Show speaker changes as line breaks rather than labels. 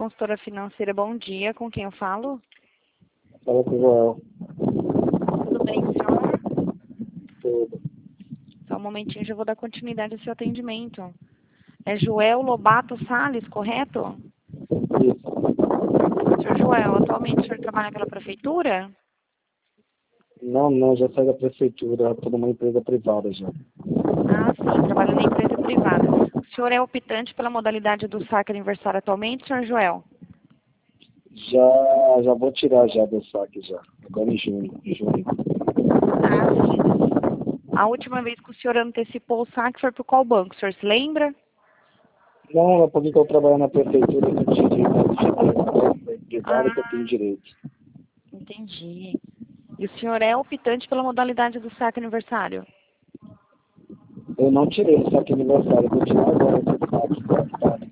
consultora financeira, bom dia. Com quem eu falo?
Fala com o Joel.
Tudo bem, senhor?
Tudo.
Só um momentinho, já vou dar continuidade ao seu atendimento. É Joel Lobato Salles, correto?
Isso.
Senhor Joel, atualmente o senhor trabalha pela prefeitura?
Não, já saí da prefeitura, estou numa empresa privada já.
Ah, sim, trabalha na empresa privada. O senhor é optante pela modalidade do saque aniversário atualmente, senhor Joel?
Já vou tirar já do saque já. Agora em junho.
Ah, sim. A última vez que o senhor antecipou o saque foi por qual banco? O senhor se lembra?
Não, é porque eu trabalho na prefeitura, eu tinha direito de privada que eu tenho direito.
Entendi. E o senhor é optante pela modalidade do saque aniversário?
Eu não tirei o saque aniversário, vou tirar agora esse